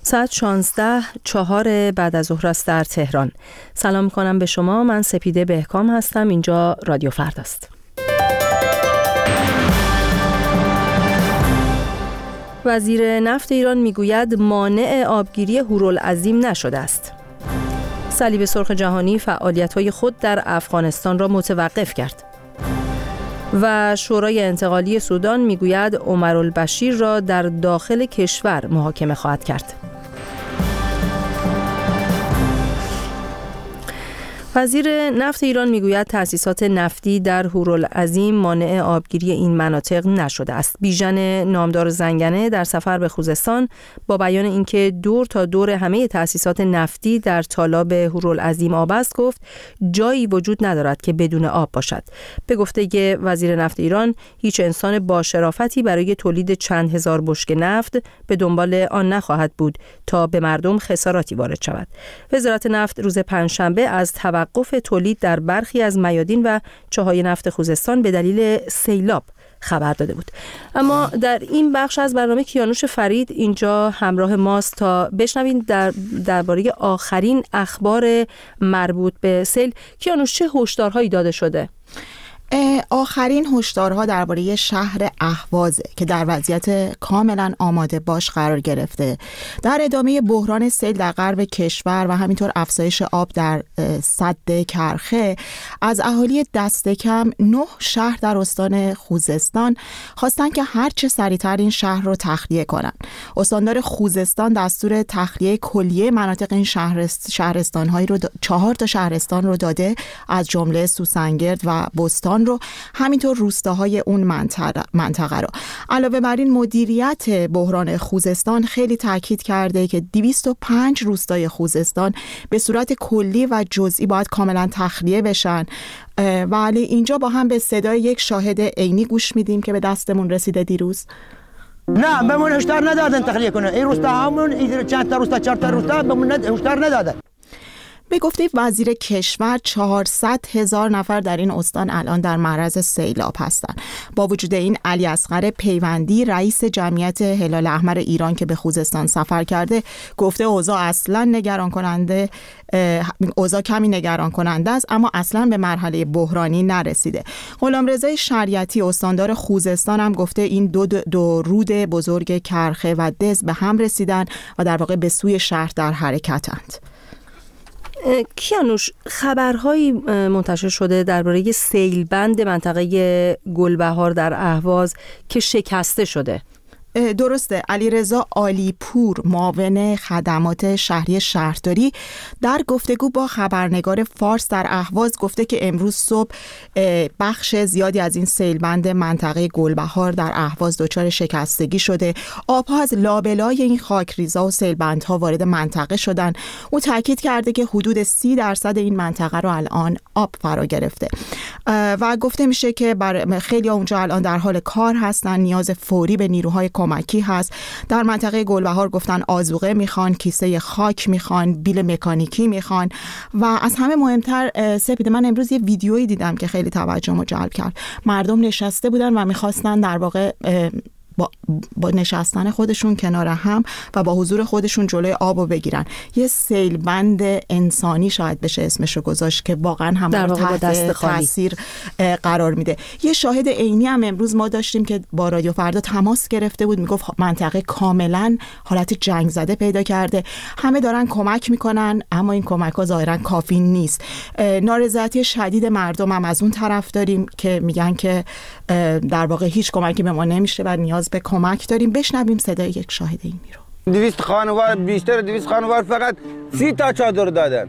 ساعت 16:04 بعد از ظهر است در تهران. سلام کنم به شما. من سپیده بهکام هستم. اینجا رادیو فرداست. وزیر نفت ایران میگوید مانع آبگیری هورالعظیم نشده است. صلیب سرخ جهانی فعالیت‌های خود در افغانستان را متوقف کرد. و شورای انتقالی سودان میگوید عمرالبشیر را در داخل کشور محاکمه خواهد کرد. وزیر نفت ایران میگوید تأسیسات نفتی در هورالعظیم مانع آبگیری این مناطق نشده است. بیژن نامدار زنگنه در سفر به خوزستان با بیان اینکه دور تا دور همه تأسیسات نفتی در تالاب هورالعظیم آب است گفت جایی وجود ندارد که بدون آب باشد. به گفته وزیر نفت ایران هیچ انسان با شرافتی برای تولید چند هزار بشکه نفت به دنبال آن نخواهد بود تا به مردم خساراتی وارد شود. وزارت نفت روز پنجشنبه از توقف تولید در برخی از میادین و چاهای نفت خوزستان به دلیل سیلاب خبر داده بود. اما در این بخش از برنامه کیانوش فرید اینجا همراه ماست تا بشنویم درباره آخرین اخبار مربوط به سیل. کیانوش، چه هشدارهایی داده شده؟ آخرین هشدارها درباره شهر اهواز که در وضعیت کاملا آماده باش قرار گرفته. در ادامه بحران سیل در غرب کشور و همینطور افزایش آب در سد کرخه، از اهالی دست کم 9 شهر در استان خوزستان خواستن که هرچه سریعتر این شهر رو تخلیه کنن. استاندار خوزستان دستور تخلیه کلیه مناطق این شهرستان‌هایی رو 4 تا شهرستان رو داده، از جمله سوسنگرد و بستان رو، همینطور روستاهای اون منطقه رو. علاوه بر این مدیریت بحران خوزستان خیلی تاکید کرده که 205 روستای خوزستان به صورت کلی و جزئی باید کاملا تخلیه بشن. ولی اینجا با هم به صدای یک شاهد عینی گوش میدیم که به دستمون رسیده دیروز. نه بهمون هشدار ندادن تخلیه کنه. این روستا همون چند تا روستا 4 تا روستا بهمون هشدار ندادن. به گفته وزیر کشور 400,000 نفر در این استان الان در معرض سیلاب هستند. با وجود این علی اصغر پیوندی رئیس جمعیت هلال احمر ایران که به خوزستان سفر کرده گفته اوضاع کمی نگران کننده است، اما اصلا به مرحله بحرانی نرسیده. غلامرضا شریعتی استاندار خوزستان هم گفته این دو رود بزرگ کرخه و دز به هم رسیدن و در واقع به سوی شهر در حرکتند. کیانوش، خبرهایی منتشر شده درباره سیلبند منطقه گلبهار در اهواز که شکسته شده. درسته. علیرضا عالیپور معاون خدمات شهری شهرداری در گفتگو با خبرنگار فارس در اهواز گفته که امروز صبح بخش زیادی از این سیلبند منطقه گلبهار در اهواز دچار شکستگی شده. آبها از لابلای این خاکریزا و سیلبندها وارد منطقه شدن. او تاکید کرده که حدود 30% این منطقه رو الان آب فرا گرفته و گفته میشه که خیلی اونجا الان در حال کار هستن. نیاز فوری به نیروهای کمکی هست. در منطقه گلبهار گفتن آذوقه میخوان، کیسه خاک میخوان، بیل مکانیکی میخوان و از همه مهمتر سپیده، من امروز یه ویدیویی دیدم که خیلی توجهمو جلب کرد. مردم نشسته بودن و میخواستن در واقع با نشستن خودشون کنار هم و با حضور خودشون جلوی آبو بگیرن. یه سیلبند انسانی شاید بشه اسمشو گذاشت که واقعا هم تحت تاثیر قرار میده. یه شاهد عینی هم امروز ما داشتیم که با رادیو فردا تماس گرفته بود، میگفت منطقه کاملا حالت جنگ زده پیدا کرده، همه دارن کمک میکنن اما این کمک ها ظاهرا کافی نیست. نارضایتی شدید مردم هم از اون طرف داریم که میگن که در واقع هیچ کمکی به ما نمیشه و نیاز به کمک داریم. بشنویم صدای یک شاهد اینی رو. 200 خانوار، بیشتر 200 خانوار فقط 30 تا چادر دادن.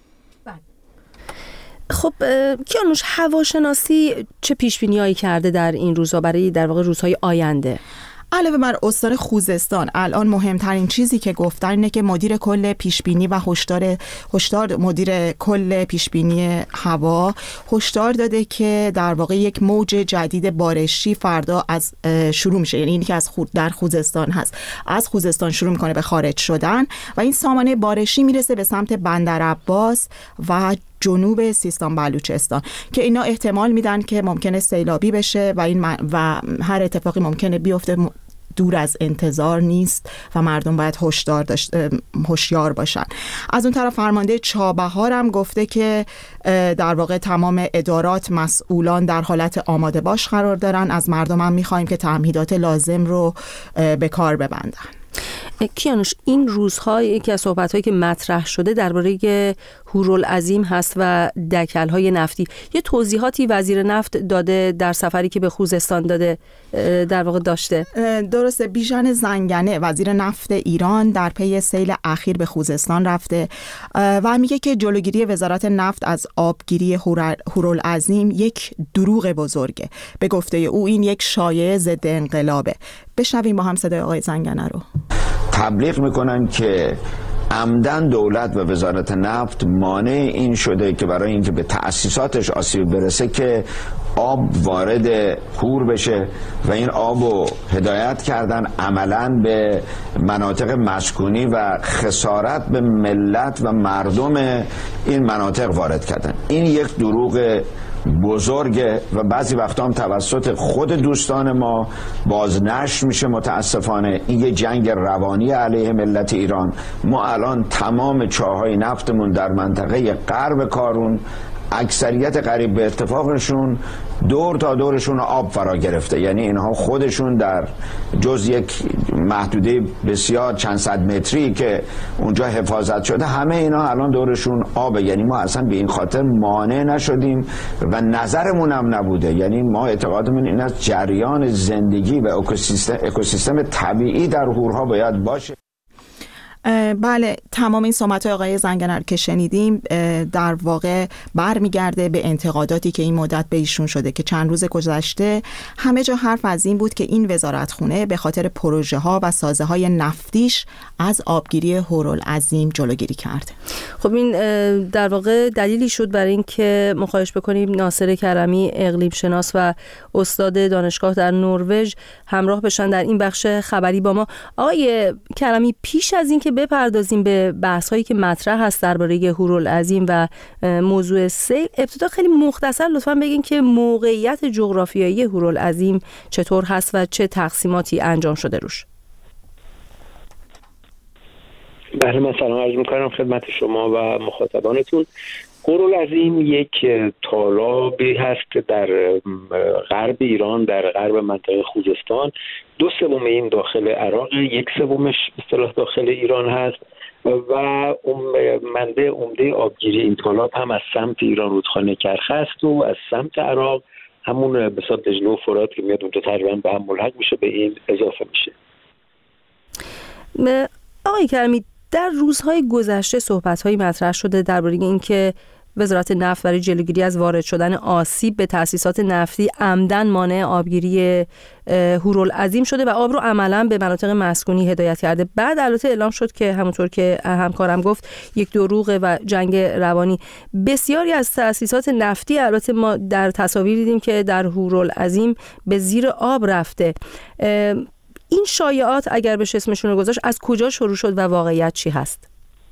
خب کیانوش، هواشناسی چه پیشبینی‌هایی کرده در این روزها برای در واقع روزهای آینده؟ علاوه بر استان خوزستان الان مهمترین چیزی که گفتن اینه که مدیر کل پیشبینی و هشدار مدیر کل پیشبینی هوا هشدار داده که در واقع یک موج جدید بارشی فردا از شروع میشه، یعنی اینی که در خوزستان هست از خوزستان شروع میکنه به خارج شدن و این سامانه بارشی میرسه به سمت بندرعباس و جنوب سیستان بلوچستان که اینا احتمال میدن که ممکنه سیلابی بشه و هر اتفاقی ممکنه بیفته دور از انتظار نیست و مردم باید هوشیار باشن. از اون طرف فرمانده چابهار هم گفته که در واقع تمام ادارات، مسئولان در حالت آماده باش قرار دارن. از مردم هم میخوایم که تمهیدات لازم رو به کار ببندن. کیانوش، این روزها یکی از صحبت‌هایی که مطرح شده درباره هورالعظیم هست و دکل‌های نفتی. یه توضیحاتی وزیر نفت داده در سفری که به خوزستان داده، در واقع داشته. درسته. بیژن زنگنه وزیر نفت ایران در پی سیل اخیر به خوزستان رفته و میگه که جلوگیری وزارت نفت از آبگیری هورالعظیم یک دروغ بزرگه. به گفته او این یک شایعه ضد انقلابه. بشنویم با هم صدای آقای زنگنه رو. تبلیغ میکنن که عمدن دولت و وزارت نفت مانع این شده که برای اینکه به تأسیساتش آسیب برسه که آب وارد هور بشه و این آبو هدایت کردن عملاً به مناطق مسکونی و خسارت به ملت و مردم این مناطق وارد کردن. این یک دروغ بزرگه و بعضی وقتا هم توسط خود دوستان ما بازنشر میشه. متاسفانه این یه جنگ روانی علیه ملت ایران. ما الان تمام چاهای نفتمون در منطقه غرب کارون اکثریت قریب به اتفاقشون دور تا دورشون آب فرا گرفته، یعنی اینها خودشون در جز یک محدوده بسیار چند صد متری که اونجا حفاظت شده همه اینا الان دورشون آبه. یعنی ما اصلا به این خاطر مانع نشدیم و نظرمون هم نبوده. یعنی ما اعتقادمون این است جریان زندگی و اکوسیستم طبیعی در هورها باید باشه. بله، تمام این صحبت‌های آقای زنگنه که شنیدیم در واقع برمیگرده به انتقاداتی که این مدت به ایشون شده که چند روز گذشته همه جا حرف از این بود که این وزارتخونه به خاطر پروژه‌ها و سازه‌های نفتیش از آبگیری هورالعظیم جلوگیری کرد. خب این در واقع دلیلی شد برای این که ما خواهش بکنیم ناصر کرمی، اقلیم شناس و استاد دانشگاه در نروژ همراه بشن در این بخش خبری با ما. آقای کرمی، پیش از این که بپردازیم به بحث‌هایی که مطرح هست درباره هورالعظیم و موضوع سیل، ابتدا خیلی مختصر لطفاً بگین که موقعیت جغرافیایی هورالعظیم چطور هست و چه تقسیماتی انجام شده روش. بله، من سلام عرض می‌کنم خدمت شما و مخاطبانتون. هورالعظیم یک تالابی هست در غرب ایران، در غرب منطقه خوزستان. 2/3 این داخل عراق، 1/3 اصطلاح داخل ایران هست و منبع عمده آبگیری این تالاب هم از سمت ایران رودخانه کرخ است و از سمت عراق همون به حساب دجله و فرات که میاد اونجا تقریبا به هم ملحق میشه، به این اضافه میشه. آقای کرمی، در روزهای گذشته صحبت‌هایی مطرح شده درباره اینکه وزارت نفت برای جلوگیری از وارد شدن آسیب به تأسیسات نفتی عمدن مانع آبگیری هورالعظیم شده و آب رو عملاً به مناطق مسکونی هدایت کرده. بعد البته اعلام شد که همونطور که همکارم گفت یک دروغ و جنگ روانی. بسیاری از تأسیسات نفتی البته ما در تصاویر دیدیم که در هورالعظیم به زیر آب رفته. این شایعات اگر بشه اسمشون رو گذاشت از کجا شروع شد و واقعیت چی هست؟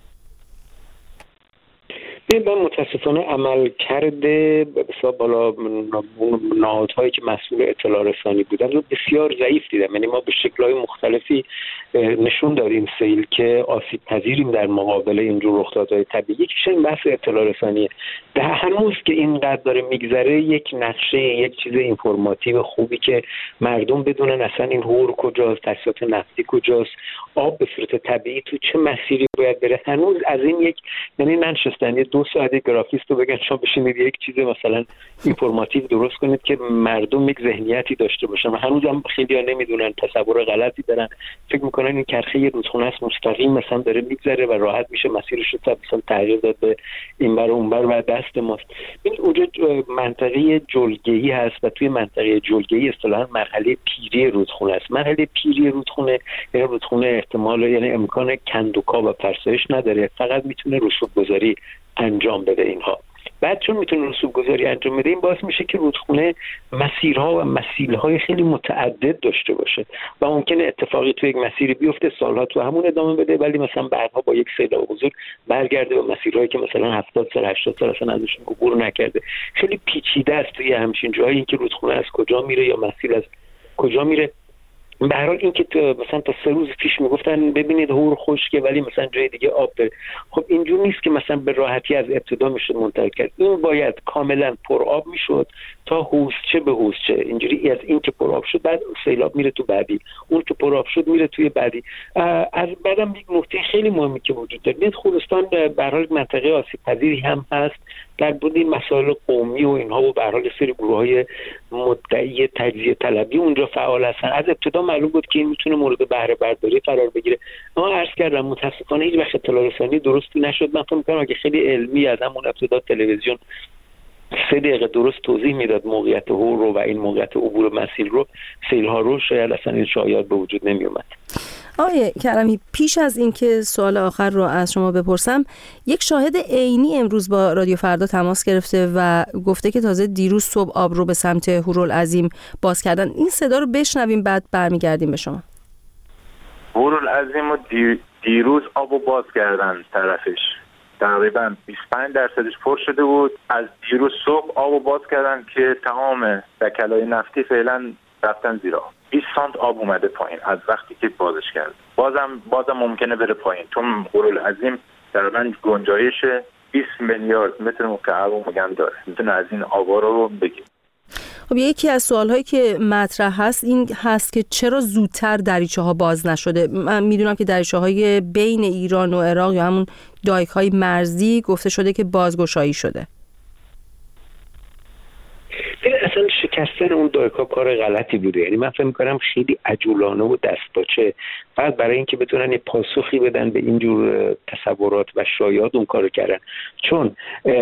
من متاسفانه عمل کرده بسیار بالا نهادهایی که مسئول اطلاع رسانی بودن رو بسیار ضعیف دیدم. یعنی ما به شکل‌های مختلفی نشون دادیم سیل که آسیب پذیریم در مقابل اینجور رخدادهای طبیعی. که این بحث اطلاع رسانیه. در هنوز که اینقدر داره میگذره یک نقشه، یک چیز اینفورماتیو خوبی که مردم بدونن اصلا این هور کجاست، تأسیسات نفتی کجاست، آب به صورت طبیعی تو چه مسیری باید بره، هنوز از این یک یعنی ننشستن 2 ساعت گرافیست رو بگن شما بشینید یک چیز مثلا اینفورماتیو درست کنید که مردم یک ذهنیتی داشته باشن. و هنوزم خیلی‌ها نمیدونن، تصور غلطی دارن، فکر میکنن این کرخه یه رودخونه است مستقیم مثلا داره میگذره و راحت میشه مسیرش رو مثلا تغییر داد به اینور و اونور و دست ماست. این اونجا منطقه جلگه‌ای هست و توی منطقه جلگه‌ای اصطلاحاً مرحله پیری رودخونه است. مرحله پیری رودخونه یعنی رودخونه احتمال یعنی امکان کندوکا و فرسایش نداره، فقط میتونه رسوب‌گذاری انجام بده اینها. بعد چون میتونه رسوب‌گذاری انجام بده این باعث میشه که رودخونه مسیرها و مسیلهای خیلی متعدد داشته باشه و ممکنه اتفاقی تو یک مسیری بیفته سالها تو همون ادامه بده ولی مثلا بعدها با یک سیلاب بزرگ برگرده به مسیرهایی که مثلا 70 سال 80 سال اصلا ازشون عبور نکرده. خیلی پیچیده است توی همچین جایی اینکه رودخونه از کجا میره یا مسیر از کجا میره به هر حال این که مثلا تا 3 روز پیش میگفتن ببینید هور خشکه ولی مثلا جای دیگه آب داره، خب اینجور نیست که مثلا به راحتی از ابتدا میشه منتقل کرد. این باید کاملا پر آب میشد تا حوضچه به حوضچه، اینجوری از این که پر آب شد بعد سیلاب میره تو بعدی، اون که پر آب شد میره توی بعدی. از بعدم یک نکته خیلی مهمی که وجود داره، ببینید خوزستان به هر حال منطقه آسیب پذیری هم هست در بود این مسائل قومی و اینها و به هر حال سری گروه‌های مدعی تجزیه طلبی اونجا فعال هستن. از ابتدا معلوم بود که این میتونه مورد بهره برداری قرار بگیره، اما عرض کردم متاسفانه هیچ وقت اطلاع رسانی درستی نشد. من فکر می‌کنم اگه خیلی علمی از همون ابتدا تلویزیون 3 دقیقه درست توضیح میداد موقعیت هور رو و این موقعیت عبور مسیل رو، سیل‌ها رو، شاید اصلا این شایعات به وجود نمی اومد. آقای کرمی، پیش از اینکه سوال آخر رو از شما بپرسم، یک شاهد عینی امروز با رادیو فردا تماس گرفته و گفته که تازه دیروز صبح آب رو به سمت هورالعظیم باز کردن. این صدا رو بشنویم بعد برمیگردیم به شما. هورالعظیم رو دیروز آب رو باز کردن طرفش، تقریبا 25% پر شده بود. از دیروز صبح آب رو باز کردن که تمام دکلای نفتی فعلا رفتن زیر آب. 20 سانت آب اومده پایین از وقتی که بازش کرد. بازم ممکنه بره پایین، چون هورالعظیم تقریبا گنجایش 20 میلیارد متر مکعب میگن داره، میتونه از این آبا رو بگیره. خب یکی از سوال‌هایی که مطرح هست این هست که چرا زودتر دریچه‌ها باز نشده؟ من میدونم که دریچه‌های بین ایران و عراق یا همون دایک‌های مرزی گفته شده که بازگشایی شده. اصلا شکستن اون دایک‌ها کار غلطی بوده، یعنی من فکر می‌کنم خیلی عجولانه و دستپاچه، فقط برای اینکه بتونن یه پاسخی بدن به اینجور تصورات و شایعات اون کارو کردن. چون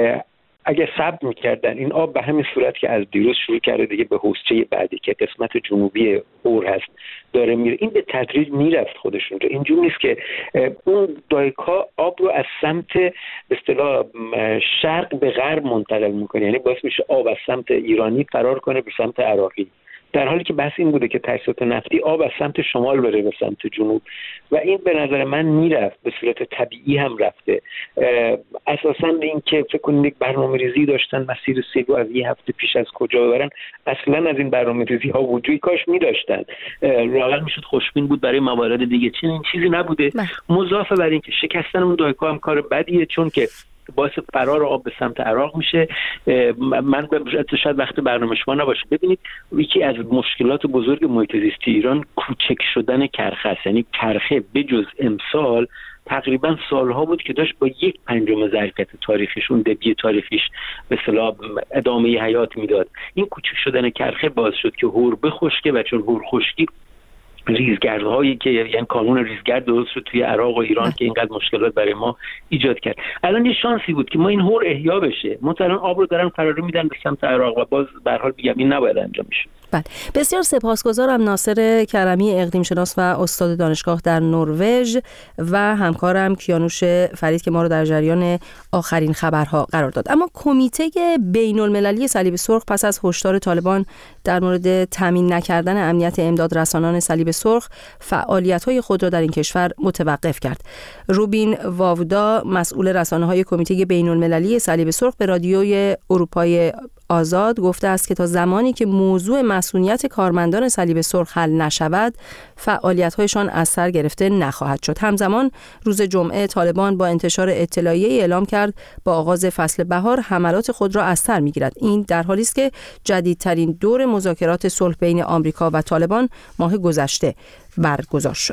اگه صبر می‌کردن این آب به همین صورت که از دیروز شروع کرده دیگه به حوضچه بعدی که قسمت جنوبی هور هست داره میره، این به تدریج میرفت خودش اونجا. اینجور نیست که اون دایک‌ها آب رو از سمت به اصطلاح شرق به غرب منتقل میکنه، یعنی باعث میشه آب از سمت ایرانی فرار کنه به سمت عراقی، در حالی که بحث این بوده که تجهیزات نفتی آب از سمت شمال بره به سمت جنوب و این به نظر من میرفت، به صورت طبیعی هم رفته. اساساً به این که فکر کنید یک برنامه‌ریزی داشتن مسیر سیل رو از یه هفته پیش از کجا ببرن، اصلاً از این برنامه‌ریزی ها وجودی کاش می‌داشتن، واقعا میشد خوشبین بود برای موارد دیگه. این چیزی نبوده. مضافه بر این که شکستن اون دایک‌ها هم کار بدیه، چون که باعث فرار آب به سمت عراق میشه. من شاید وقت برنامه شما نباشه، ببینید یکی از مشکلات بزرگ محیط زیستی ایران کوچک شدن کرخه است. یعنی کرخه بجز امسال تقریبا سالها بود که داشت با 1/5 ظرفیت تاریخیش، اون دبی تاریخیش به اصطلاح ادامه حیات میداد. این کوچک شدن کرخه باعث شد که هور بخشکه و چون هور خشکی ریزگردهایی که یعنی کانون ریزگرد درست شد توی عراق و ایران که اینقدر مشکلات برای ما ایجاد کرد. الان یه شانسی بود که ما این هور احیا بشه. مثلا آب رو دارن فراری میدن به سمت عراق و باز به هر حال میگم این نباید انجام بشه. بله، بسیار سپاسگزارم. ناصر کرمی، اقلیم شناس و استاد دانشگاه در نروژ و همکارم کیانوش فرید که ما رو در جریان آخرین خبرها قرار داد. اما کمیته بین‌المللی صلیب سرخ پس از هشدار طالبان در مورد تامین نکردن امنیت امداد رسانان صلیب سرخ فعالیت‌های خود را در این کشور متوقف کرد. روبین واودا، مسئول رسانه‌های کمیته بین‌المللی صلیب سرخ، به رادیوی اروپای آزاد گفته است که تا زمانی که موضوع مسئولیت کارمندان صلیب سرخ حل نشود، فعالیت‌هایشان از سر گرفته نخواهد شد. همزمان روز جمعه طالبان با انتشار اطلاعیه‌ای اعلام کرد با آغاز فصل بهار حملات خود را از سر می‌گیرد. این در حالی است که جدیدترین دور مذاکرات صلح بین آمریکا و طالبان ماه گذشته برگزار شد.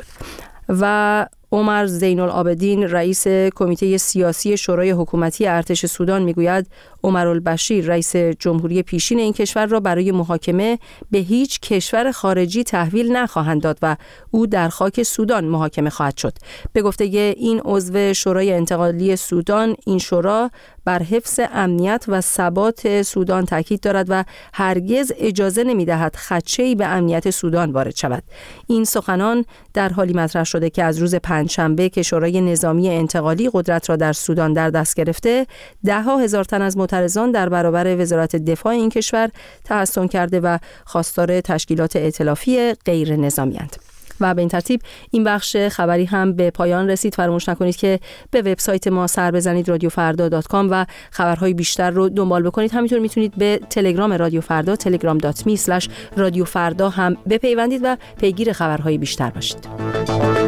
و عمر زین العابدین، رئیس کمیته سیاسی شورای حکومتی ارتش سودان، میگوید عمرالبشیر، رئیس جمهوری پیشین این کشور را برای محاکمه به هیچ کشور خارجی تحویل نخواهند داد و او در خاک سودان محاکمه خواهد شد. به گفته این عضو شورای انتقالی سودان، این شورا بر حفظ امنیت و ثبات سودان تاکید دارد و هرگز اجازه نمی‌دهد خدشه‌ای به امنیت سودان وارد شود. این سخنان در حالی مطرح شده که از روز پنجشنبه که شورای نظامی انتقالی قدرت را در سودان در دست گرفته، 10,000 تن از معترضان در برابر وزارت دفاع این کشور تحصن کرده و خواستار تشکیلات ائتلافی غیر نظامی‌اند. و به این ترتیب این بخش خبری هم به پایان رسید. فراموش نکنید که به وبسایت ما سر بزنید radiofarda.com و خبرهای بیشتر رو دنبال بکنید. همینطور میتونید به تلگرام رادیو فردا telegram.me/radiofarda هم بپیوندید و پیگیر خبرهای بیشتر باشید.